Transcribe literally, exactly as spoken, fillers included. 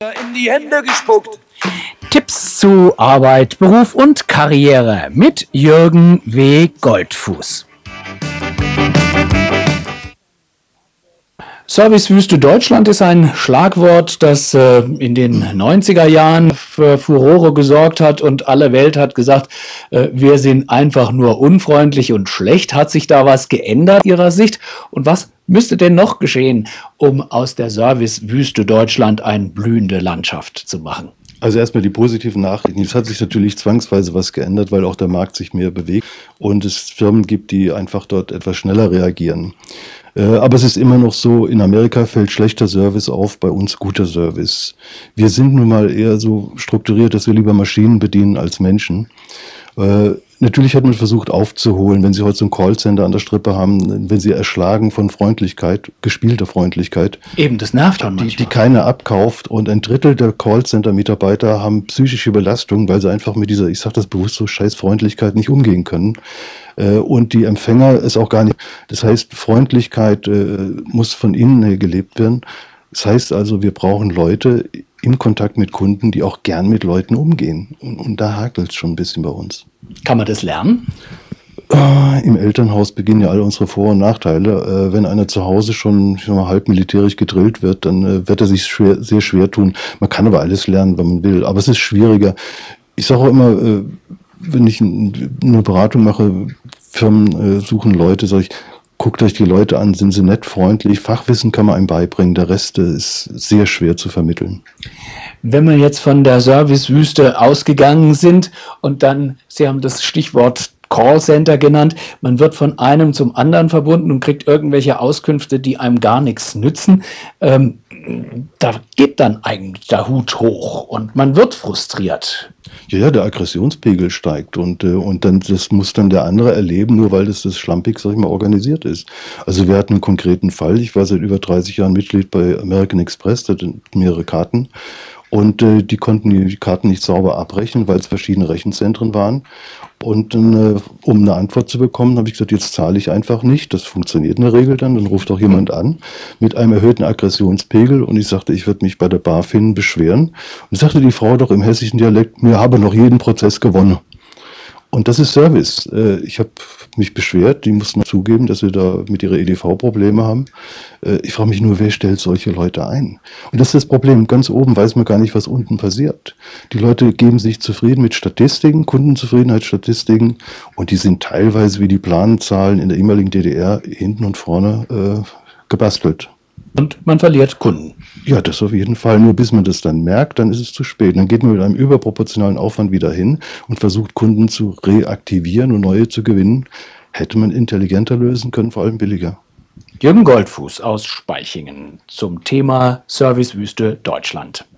in die Hände gespuckt. Tipps zu Arbeit, Beruf und Karriere mit Jürgen W. Goldfuß. Servicewüste Deutschland ist ein Schlagwort, das äh, in den neunziger Jahren für Furore gesorgt hat und alle Welt hat gesagt, äh, wir sind einfach nur unfreundlich und schlecht. Hat sich da was geändert Ihrer Sicht? Und was müsste denn noch geschehen, um aus der Servicewüste Deutschland eine blühende Landschaft zu machen? Also erstmal die positiven Nachrichten. Es hat sich natürlich zwangsweise was geändert, weil auch der Markt sich mehr bewegt und es Firmen gibt, die einfach dort etwas schneller reagieren. Aber es ist immer noch so, in Amerika fällt schlechter Service auf, bei uns guter Service. Wir sind nun mal eher so strukturiert, dass wir lieber Maschinen bedienen als Menschen. Äh, natürlich hat man versucht aufzuholen, wenn Sie heute so ein Callcenter an der Strippe haben, wenn Sie erschlagen von Freundlichkeit, gespielter Freundlichkeit. Eben, das nervt dann die, die keiner abkauft und ein Drittel der Callcenter-Mitarbeiter haben psychische Belastungen, weil sie einfach mit dieser, ich sage das bewusst so, scheiß Freundlichkeit nicht umgehen können. Äh, und die Empfänger ist auch gar nicht. Das heißt, Freundlichkeit äh, muss von innen her gelebt werden. Das heißt also, wir brauchen Leute im Kontakt mit Kunden, die auch gern mit Leuten umgehen. Und, und da hakelt es schon ein bisschen bei uns. Kann man das lernen? Äh, Im Elternhaus beginnen ja alle unsere Vor- und Nachteile. Äh, wenn einer zu Hause schon ich sag mal, halb militärisch gedrillt wird, dann äh, wird er sich schwer, sehr schwer tun. Man kann aber alles lernen, wenn man will. Aber es ist schwieriger. Ich sage auch immer, äh, wenn ich ein, eine Beratung mache, Firmen äh, suchen Leute, sage ich, guckt euch die Leute an, sind sie nett, freundlich, Fachwissen kann man einem beibringen, der Rest ist sehr schwer zu vermitteln. Wenn wir jetzt von der Servicewüste ausgegangen sind und dann, Sie haben das Stichwort Callcenter genannt, man wird von einem zum anderen verbunden und kriegt irgendwelche Auskünfte, die einem gar nichts nützen, ähm, da geht dann eigentlich der Hut hoch und man wird frustriert. Ja, ja, der Aggressionspegel steigt und, äh, und dann, das muss dann der andere erleben, nur weil das, das schlampig, sag ich mal, organisiert ist. Also wir hatten einen konkreten Fall, ich war seit über dreißig Jahren Mitglied bei American Express, da hatten mehrere Karten und äh, die konnten die Karten nicht sauber abrechnen, weil es verschiedene Rechenzentren waren. Und dann, äh, um eine Antwort zu bekommen, habe ich gesagt, jetzt zahle ich einfach nicht. Das funktioniert in der Regel dann. Dann ruft auch jemand an mit einem erhöhten Aggressionspegel. Und ich sagte, ich würde mich bei der BaFin beschweren. Und sagte die Frau doch im hessischen Dialekt, mir habe noch jeden Prozess gewonnen. Und das ist Service. Äh, ich habe mich beschwert, die mussten zugeben, dass sie da mit ihrer E D V Probleme haben. Äh, ich frage mich nur, wer stellt solche Leute ein? Und das ist das Problem. Ganz oben weiß man gar nicht, was unten passiert. Die Leute geben sich zufrieden mit Statistiken, Kundenzufriedenheitsstatistiken, und die sind teilweise wie die Planzahlen in der ehemaligen D D R hinten und vorne äh, gebastelt. Und man verliert Kunden. Ja, das auf jeden Fall. Nur bis man das dann merkt, dann ist es zu spät. Dann geht man mit einem überproportionalen Aufwand wieder hin und versucht, Kunden zu reaktivieren und neue zu gewinnen. Hätte man intelligenter lösen können, vor allem billiger. Jürgen Goldfuß aus Spaichingen zum Thema Servicewüste Deutschland.